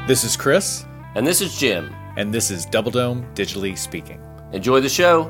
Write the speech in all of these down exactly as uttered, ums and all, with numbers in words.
This is Chris. And this is Jim. And this is Double Dome Digitally Speaking. Enjoy the show.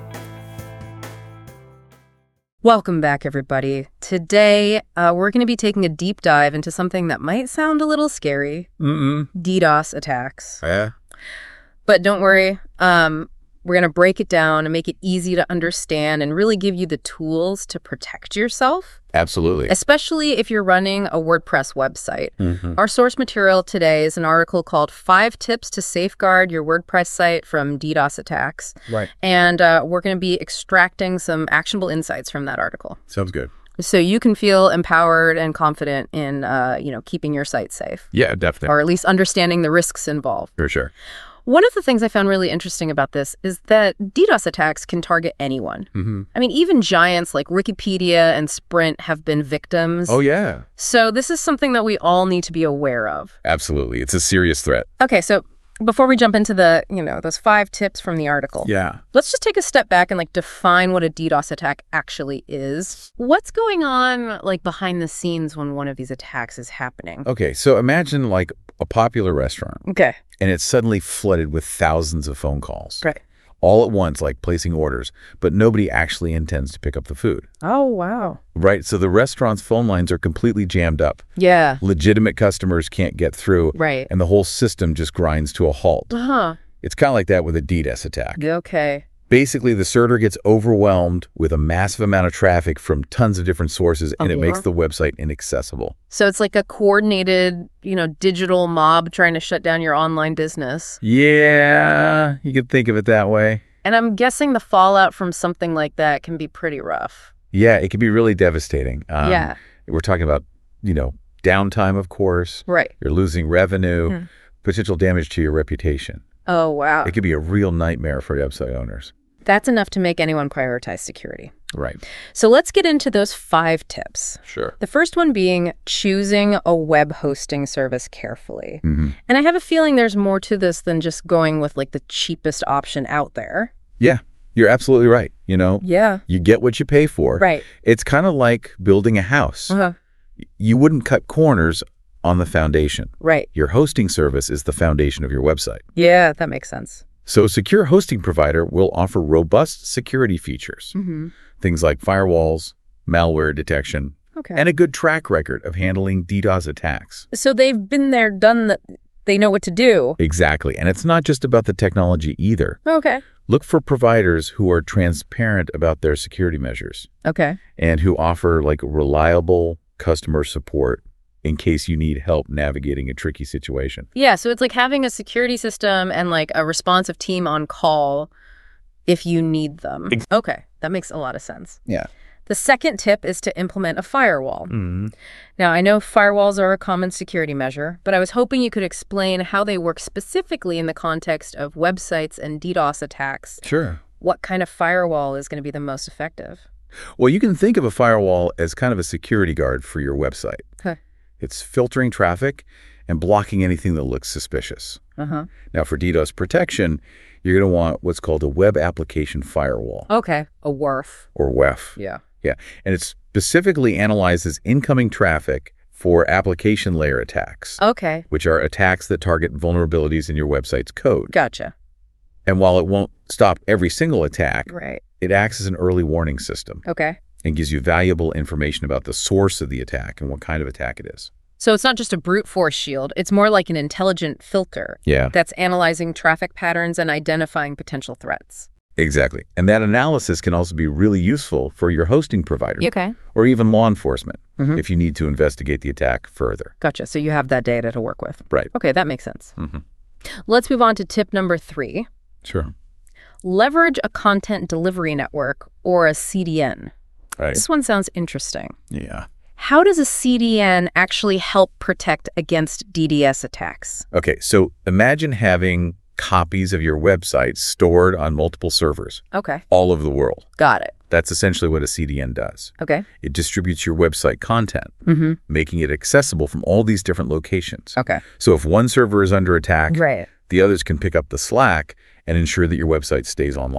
Welcome back, everybody. Today, uh, we're going to be taking a deep dive into something that might sound a little scary. Mm-mm. DDoS attacks. Yeah. But don't worry. Um, we're going to break it down and make it easy to understand and really give you the tools to protect yourself. Absolutely. Especially if you're running a WordPress website. Mm-hmm. Our source material today is an article called Five Tips to Safeguard Your WordPress Site from DDoS Attacks. Right. And uh, we're going to be extracting some actionable insights from that article. Sounds good. So you can feel empowered and confident in, uh, you know, keeping your site safe. Yeah, definitely. Or at least understanding the risks involved. For sure. One of the things I found really interesting about this is that DDoS attacks can target anyone. Mm-hmm. I mean, even giants like Wikipedia and Sprint have been victims. Oh, yeah. So this is something that we all need to be aware of. Absolutely. It's a serious threat. Okay, so before we jump into the, you know, those five tips from the article. Yeah. Let's just take a step back and like define what a DDoS attack actually is. What's going on like behind the scenes when one of these attacks is happening? Okay, so imagine like a popular restaurant. Okay. And it's suddenly flooded with thousands of phone calls. Right. All at once, like placing orders, but nobody actually intends to pick up the food. Oh, wow. Right. So the restaurant's phone lines are completely jammed up. Yeah. Legitimate customers can't get through. Right. And the whole system just grinds to a halt. Uh-huh. It's kind of like that with a DDoS attack. Okay. Basically, the server gets overwhelmed with a massive amount of traffic from tons of different sources, and Uh-huh. it makes the website inaccessible. So it's like a coordinated, you know, digital mob trying to shut down your online business. Yeah, you could think of it that way. And I'm guessing the fallout from something like that can be pretty rough. Yeah, it can be really devastating. Um, Yeah. We're talking about, you know, downtime, of course. Right. You're losing revenue, Hmm. potential damage to your reputation. Oh, wow. It could be a real nightmare for website owners. That's enough to make anyone prioritize security. Right. So let's get into those five tips. Sure. The first one being choosing a web hosting service carefully. Mm-hmm. And I have a feeling there's more to this than just going with like the cheapest option out there. Yeah, you're absolutely right. You know, Yeah. you get what you pay for. Right. It's kind of like building a house. Uh-huh. You wouldn't cut corners on the foundation. Right. Your hosting service is the foundation of your website. Yeah, that makes sense. So a secure hosting provider will offer robust security features, Mm-hmm. things like firewalls, malware detection, Okay. and a good track record of handling DDoS attacks. So they've been there, done that. They know what to do. Exactly. And it's not just about the technology either. Okay. Look for providers who are transparent about their security measures Okay. and who offer like reliable customer support in case you need help navigating a tricky situation. Yeah, so it's like having a security system and like a responsive team on call if you need them. Okay, that makes a lot of sense. Yeah. The second tip is to implement a firewall. Mm-hmm. Now, I know firewalls are a common security measure, but I was hoping you could explain how they work specifically in the context of websites and DDoS attacks. Sure. What kind of firewall is going to be the most effective? Well, you can think of a firewall as kind of a security guard for your website. Okay. It's filtering traffic and blocking anything that looks suspicious. Uh-huh. Now, for DDoS protection, you're going to want what's called a web application firewall, Okay, a W A R F. or W A F. Yeah. Yeah, and it specifically analyzes incoming traffic for application layer attacks, Okay, which are attacks that target vulnerabilities in your website's code. gotcha. And while it won't stop every single attack, Right. it acts as an early warning system Okay. and gives you valuable information about the source of the attack and what kind of attack it is. So it's not just a brute force shield, it's more like an intelligent filter Yeah, that's analyzing traffic patterns and identifying potential threats. exactly. And that analysis can also be really useful for your hosting provider Okay. or even law enforcement Mhm. if you need to investigate the attack further. Gotcha. So you have that data to work with. Right. Okay, that makes sense. Mm-hmm. Let's move on to tip number three. Sure. Leverage a content delivery network or a C D N. Right. This one sounds interesting. Yeah. How does a C D N actually help protect against D D S attacks? Okay, so imagine having copies of your website stored on multiple servers Okay. all over the world. Got it. That's essentially what a C D N does. Okay. It distributes your website content, Mm-hmm. making it accessible from all these different locations. Okay. So if one server is under attack, Right. the others can pick up the slack and ensure that your website stays online.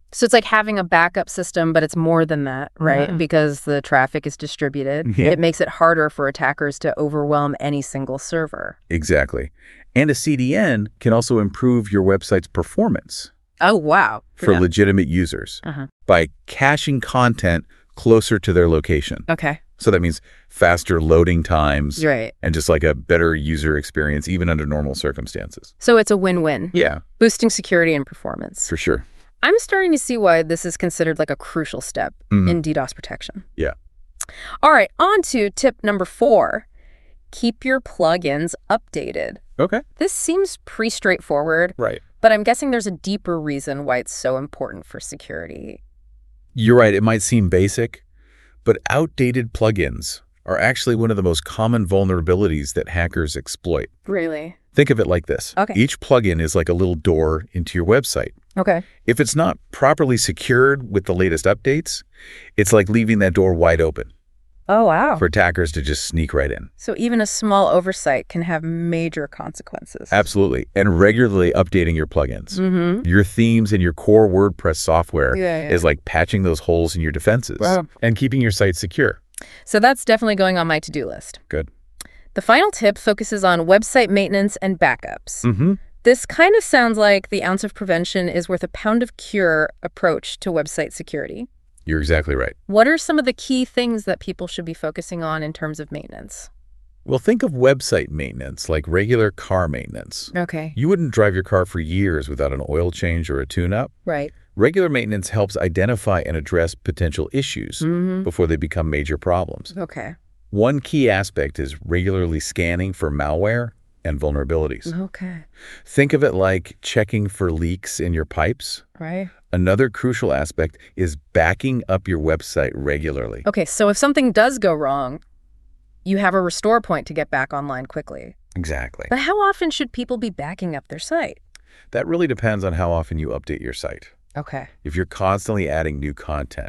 So it's like having a backup system, but it's more than that, right? Yeah. Because the traffic is distributed. Yeah. It makes it harder for attackers to overwhelm any single server. Exactly. And a C D N can also improve your website's performance Oh, wow. for Yeah. legitimate users Uh-huh. by caching content closer to their location. Okay. So that means faster loading times Right. and just like a better user experience, even under normal circumstances. So it's a win-win, Yeah, boosting security and performance. for sure. I'm starting to see why this is considered like a crucial step Mhm. in DDoS protection. Yeah. All right, on to tip number four. Keep your plugins updated. Okay. This seems pretty straightforward, Right. but I'm guessing there's a deeper reason why it's so important for security. You're right. It might seem basic, but outdated plugins are actually one of the most common vulnerabilities that hackers exploit. Really? Think of it like this. Okay. Each plugin is like a little door into your website. Okay. If it's not properly secured with the latest updates, it's like leaving that door wide open Oh, wow. for attackers to just sneak right in. So even a small oversight can have major consequences. Absolutely. And regularly updating your plugins. Mm-hmm. Your themes and your core WordPress software Yeah, yeah. is like patching those holes in your defenses Wow. and keeping your site secure. So that's definitely going on my to-do list. Good. The final tip focuses on website maintenance and backups. Mm-hmm. This kind of sounds like the ounce of prevention is worth a pound of cure approach to website security. You're exactly right. What are some of the key things that people should be focusing on in terms of maintenance? Well, think of website maintenance like regular car maintenance. Okay. You wouldn't drive your car for years without an oil change or a tune-up. Right. Regular maintenance helps identify and address potential issues Mm-hmm. before they become major problems. Okay. One key aspect is regularly scanning for malware and vulnerabilities. Okay. Think of it like checking for leaks in your pipes. Right. Another crucial aspect is backing up your website regularly. Okay, so if something does go wrong, you have a restore point to get back online quickly. Exactly. But how often should people be backing up their site? That really depends on how often you update your site. Okay. If you're constantly adding new content,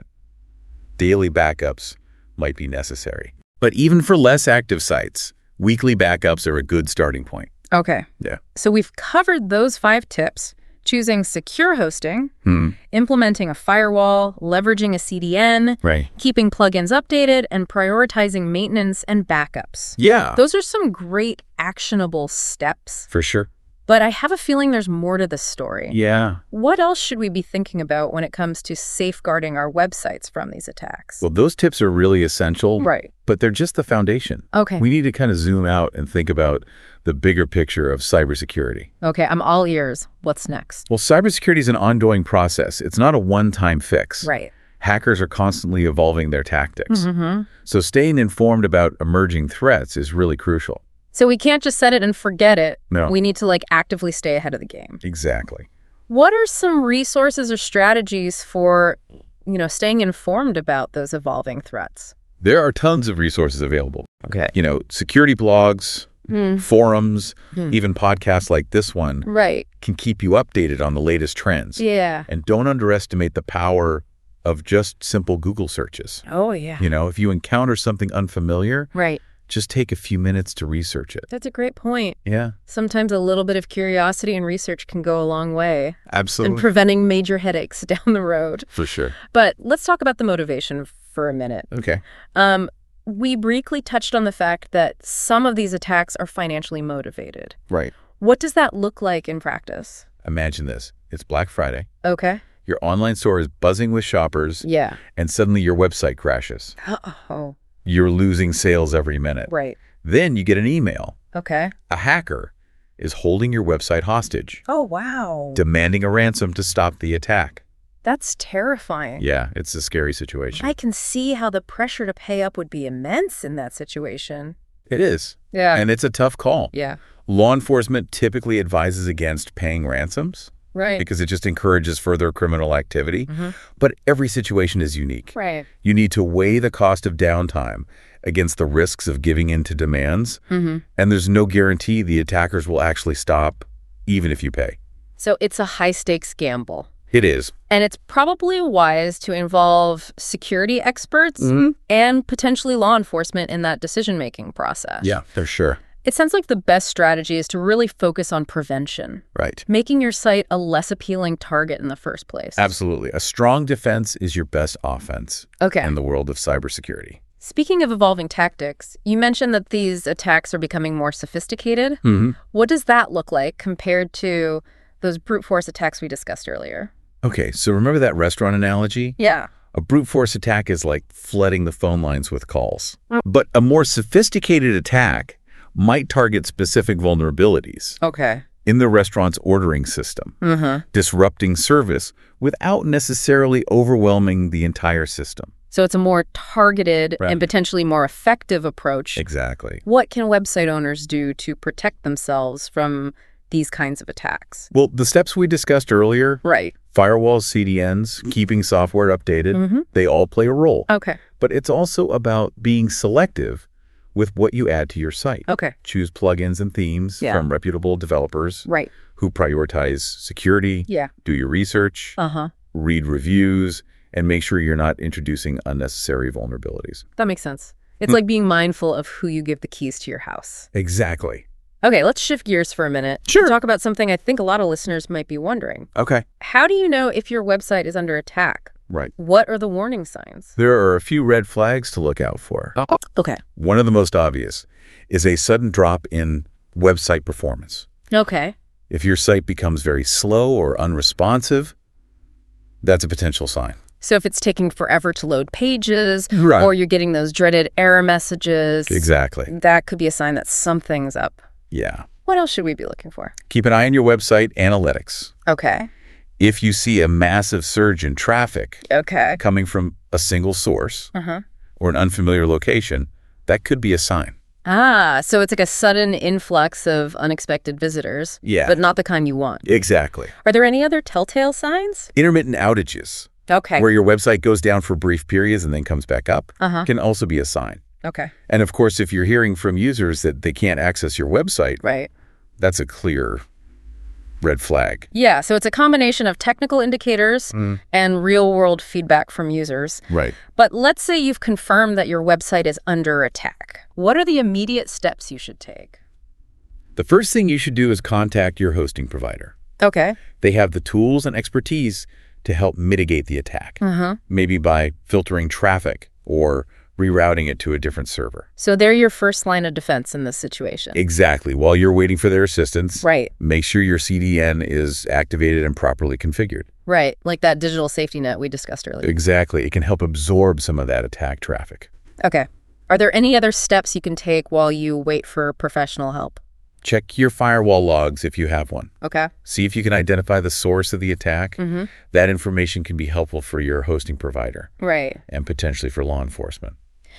daily backups might be necessary. But even for less active sites, weekly backups are a good starting point. Okay. Yeah. So we've covered those five tips: choosing secure hosting, Hmm. implementing a firewall, leveraging a C D N, Right. keeping plugins updated, and prioritizing maintenance and backups. Yeah. Those are some great actionable steps, For sure. but I have a feeling there's more to this story. Yeah. What else should we be thinking about when it comes to safeguarding our websites from these attacks? Well, those tips are really essential, Right. but they're just the foundation. Okay. We need to kind of zoom out and think about the bigger picture of cybersecurity. Okay, I'm all ears. What's next? Well, cybersecurity is an ongoing process. It's not a one-time fix. Right. Hackers are constantly evolving their tactics. Mm-hmm. So staying informed about emerging threats is really crucial. So we can't just set it and forget it. No. We need to like actively stay ahead of the game. Exactly. What are some resources or strategies for, you know, staying informed about those evolving threats? There are tons of resources available. Okay. You know, security blogs, Hmm. forums, Hmm. even podcasts like this one Right. can keep you updated on the latest trends. Yeah. And don't underestimate the power of just simple Google searches. Oh, yeah. You know, if you encounter something unfamiliar, Right. just take a few minutes to research it. That's a great point. Yeah, Sometimes a little bit of curiosity and research can go a long way in absolutely. preventing major headaches down the road. For sure. But let's talk about the motivation for a minute. Okay. Um, we briefly touched on the fact that some of these attacks are financially motivated. Right. What does that look like in practice? Imagine this. It's Black Friday. Okay. Your online store is buzzing with shoppers, Yeah. and suddenly your website crashes. Oh, You're losing sales every minute. right. Then you get an email. Okay. A hacker is holding your website hostage, Oh, wow. demanding a ransom to stop the attack. That's terrifying. Yeah, it's a scary situation. I can see how the pressure to pay up would be immense in that situation. It is. Yeah. And it's a tough call. Yeah. Law enforcement typically advises against paying ransoms Right. because it just encourages further criminal activity. Mhm. But every situation is unique. Right. You need to weigh the cost of downtime against the risks of giving in to demands. Mm-hmm. And there's no guarantee the attackers will actually stop, even if you pay. So it's a high-stakes gamble. It is. And it's probably wise to involve security experts Mhm. and potentially law enforcement in that decision-making process. Yeah, for sure. It sounds like the best strategy is to really focus on prevention, Right. making your site a less appealing target in the first place. Absolutely. A strong defense is your best offense Okay. in the world of cybersecurity. Speaking of evolving tactics, you mentioned that these attacks are becoming more sophisticated. Mm-hmm. What does that look like compared to those brute force attacks we discussed earlier? Okay, so remember that restaurant analogy? Yeah. A brute force attack is like flooding the phone lines with calls. But a more sophisticated attack might target specific vulnerabilities Okay. in the restaurant's ordering system, Mm-hmm. disrupting service without necessarily overwhelming the entire system. So it's a more targeted Right. and potentially more effective approach. Exactly. What can website owners do to protect themselves from these kinds of attacks? Well, the steps we discussed earlier, Right. firewalls, C D Ns, keeping software updated, Mm-hmm. they all play a role. Okay. But it's also about being selective with what you add to your site. Okay. Choose plugins and themes Yeah. from reputable developers Right. who prioritize security, Yeah. do your research, Uh-huh. read reviews, and make sure you're not introducing unnecessary vulnerabilities. That makes sense. It's like being mindful of who you give the keys to your house. Exactly. Okay, let's shift gears for a minute. Sure. Talk about something I think a lot of listeners might be wondering. Okay. How do you know if your website is under attack? Right. What are the warning signs? There are a few red flags to look out for. Okay. One of the most obvious is a sudden drop in website performance. Okay. If your site becomes very slow or unresponsive, that's a potential sign. So if it's taking forever to load pages, Right. or you're getting those dreaded error messages, Exactly. that could be a sign that something's up. Yeah. What else should we be looking for? Keep an eye on your website analytics. Okay. If you see a massive surge in traffic Okay. coming from a single source Uh-huh. or an unfamiliar location, that could be a sign. Ah, so it's like a sudden influx of unexpected visitors, Yeah. but not the kind you want. Exactly. Are there any other telltale signs? Intermittent outages, Okay. where your website goes down for brief periods and then comes back up, Uh-huh. can also be a sign. Okay. And of course, if you're hearing from users that they can't access your website, Right. that's a clear red flag. Yeah, so it's a combination of technical indicators Mm. and real-world feedback from users. Right. But let's say you've confirmed that your website is under attack. What are the immediate steps you should take? The first thing you should do is contact your hosting provider. Okay. They have the tools and expertise to help mitigate the attack, Uh-huh. maybe by filtering traffic or rerouting it to a different server. So they're your first line of defense in this situation. Exactly. While you're waiting for their assistance, Right. make sure your C D N is activated and properly configured. Right. Like that digital safety net we discussed earlier. Exactly. It can help absorb some of that attack traffic. Okay. Are there any other steps you can take while you wait for professional help? Check your firewall logs if you have one. Okay. See if you can identify the source of the attack. Mm-hmm. That information can be helpful for your hosting provider Right. and potentially for law enforcement.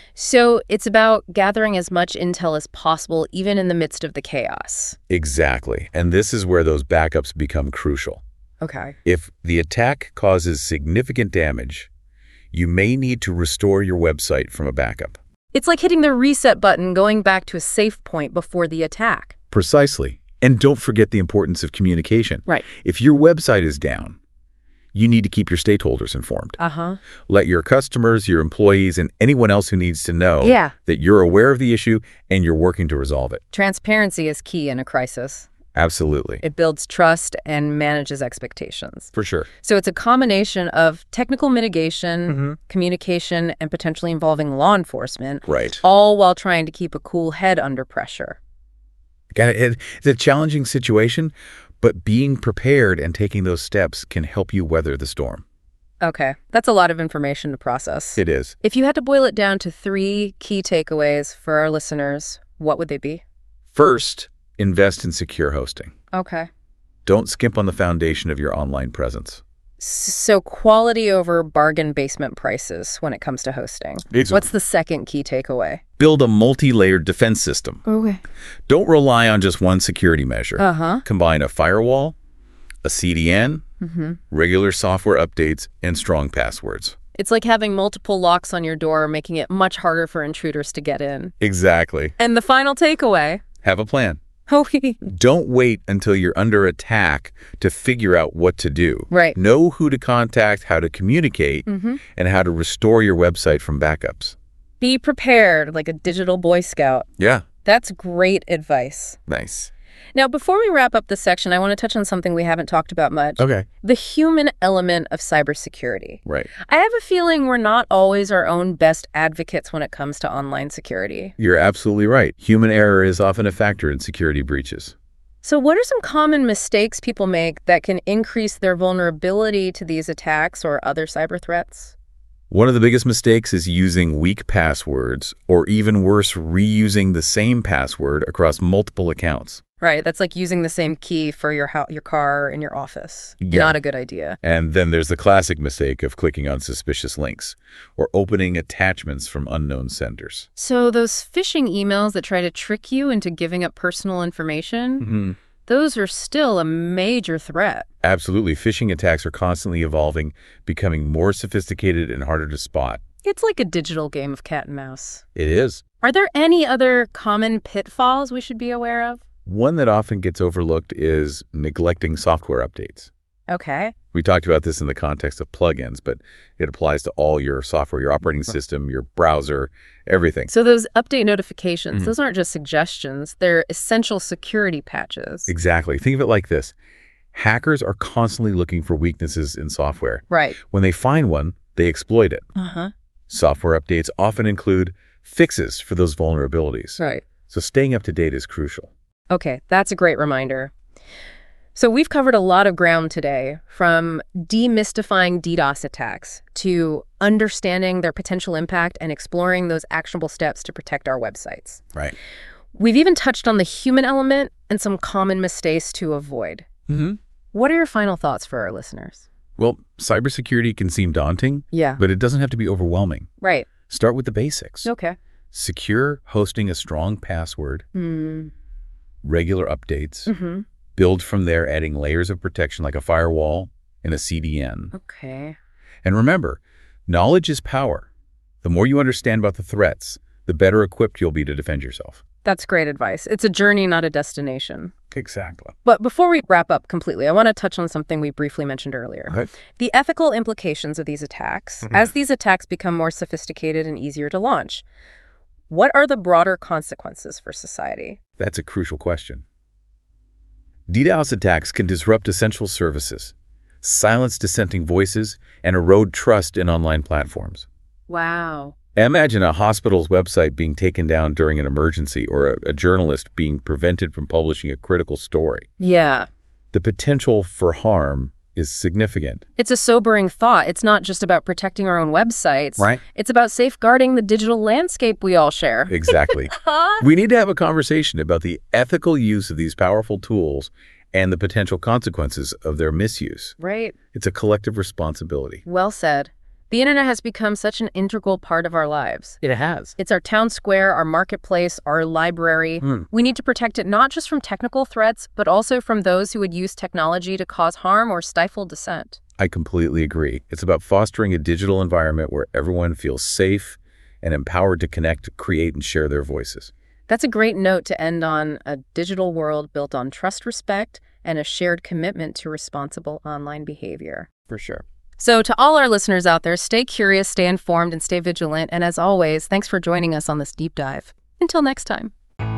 So it's about gathering as much intel as possible, even in the midst of the chaos. Exactly. And this is where those backups become crucial. Okay. If the attack causes significant damage, you may need to restore your website from a backup. It's like hitting the reset button, going back to a safe point before the attack. Precisely. And don't forget the importance of communication. Right. If your website is down, you need to keep your stakeholders informed. Uh-huh. Let your customers, your employees, and anyone else who needs to know Yeah. that you're aware of the issue and you're working to resolve it. Transparency is key in a crisis. Absolutely. It builds trust and manages expectations. For sure. So it's a combination of technical mitigation, Mm-hmm. communication, and potentially involving law enforcement, Right. all while trying to keep a cool head under pressure. Got it. It's a challenging situation, but being prepared and taking those steps can help you weather the storm. Okay, that's a lot of information to process. It is. If you had to boil it down to three key takeaways for our listeners, what would they be? First, invest in secure hosting. Okay. Don't skimp on the foundation of your online presence. So quality over bargain basement prices when it comes to hosting. Exactly. What's the second key takeaway? Build a multi-layered defense system. Okay. Don't rely on just one security measure. Uh-huh. Combine a firewall, a C D N, Mm-hmm. regular software updates, and strong passwords. It's like having multiple locks on your door, making it much harder for intruders to get in. Exactly. And the final takeaway. Have a plan. Oh, Don't wait until you're under attack to figure out what to do. Right. Know who to contact, how to communicate, Mm-hmm. and how to restore your website from backups. Be prepared like a digital Boy Scout. Yeah. That's great advice. Nice. Now, before we wrap up this section, I want to touch on something we haven't talked about much. Okay. The human element of cybersecurity. Right. I have a feeling we're not always our own best advocates when it comes to online security. You're absolutely right. Human error is often a factor in security breaches. So what are some common mistakes people make that can increase their vulnerability to these attacks or other cyber threats? One of the biggest mistakes is using weak passwords, or even worse, reusing the same password across multiple accounts. Right, that's like using the same key for your ho- your car in your office. Yeah. Not a good idea. And then there's the classic mistake of clicking on suspicious links or opening attachments from unknown senders. So those phishing emails that try to trick you into giving up personal information, Mm-hmm. those are still a major threat. Absolutely. Phishing attacks are constantly evolving, becoming more sophisticated and harder to spot. It's like a digital game of cat and mouse. It is. Are there any other common pitfalls we should be aware of? One that often gets overlooked is neglecting software updates. Okay. We talked about this in the context of plugins, but it applies to all your software, your operating system, your browser, everything. So those update notifications, Mhm. those aren't just suggestions. They're essential security patches. Exactly. Think of it like this. Hackers are constantly looking for weaknesses in software. Right. When they find one, they exploit it. Uh-huh. Software updates often include fixes for those vulnerabilities. Right. So staying up to date is crucial. Okay, that's a great reminder. So we've covered a lot of ground today, from demystifying DDoS attacks to understanding their potential impact and exploring those actionable steps to protect our websites. Right. We've even touched on the human element and some common mistakes to avoid. Mm-hmm. What are your final thoughts for our listeners? Well, cybersecurity can seem daunting, Yeah. but it doesn't have to be overwhelming. Right. Start with the basics. Okay. Secure hosting a strong password, Mm. regular updates, Mm-hmm. build from there, adding layers of protection like a firewall and a C D N. Okay. And remember, knowledge is power. The more you understand about the threats, the better equipped you'll be to defend yourself. That's great advice. It's a journey, not a destination. Exactly. But before we wrap up completely, I want to touch on something we briefly mentioned earlier. Okay. The ethical implications of these attacks, Mhm. as these attacks become more sophisticated and easier to launch. What are the broader consequences for society? That's a crucial question. DDoS attacks can disrupt essential services, silence dissenting voices, and erode trust in online platforms. Wow. Imagine a hospital's website being taken down during an emergency, or a, a journalist being prevented from publishing a critical story. Yeah. The potential for harm is significant. It's a sobering thought. It's not just about protecting our own websites. Right. It's about safeguarding the digital landscape we all share. Exactly. We need to have a conversation about the ethical use of these powerful tools and the potential consequences of their misuse. Right. It's a collective responsibility. Well said. The internet has become such an integral part of our lives. It has. It's our town square, our marketplace, our library. Hmm. We need to protect it not just from technical threats, but also from those who would use technology to cause harm or stifle dissent. I completely agree. It's about fostering a digital environment where everyone feels safe and empowered to connect, create, and share their voices. That's a great note to end on: a digital world built on trust, respect, and a shared commitment to responsible online behavior. For sure. So to all our listeners out there, stay curious, stay informed, and stay vigilant. And as always, thanks for joining us on this deep dive. Until next time.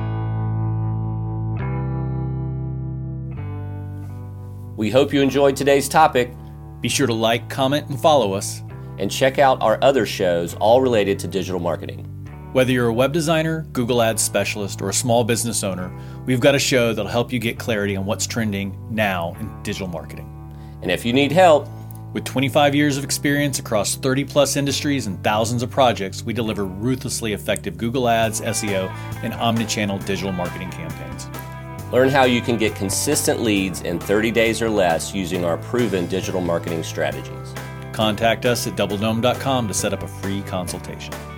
We hope you enjoyed today's topic, Be sure to like, comment, and follow us. and check out our other shows, all related to digital marketing. Whether you're a web designer, Google Ads specialist, or a small business owner, we've got a show that'll help you get clarity on what's trending now in digital marketing. And if you need help, With twenty-five years of experience across thirty plus industries and thousands of projects, we deliver ruthlessly effective Google Ads, S E O, and omnichannel digital marketing campaigns. learn how you can get consistent leads in thirty days or less using our proven digital marketing strategies. Contact us at double dome dot com to set up a free consultation.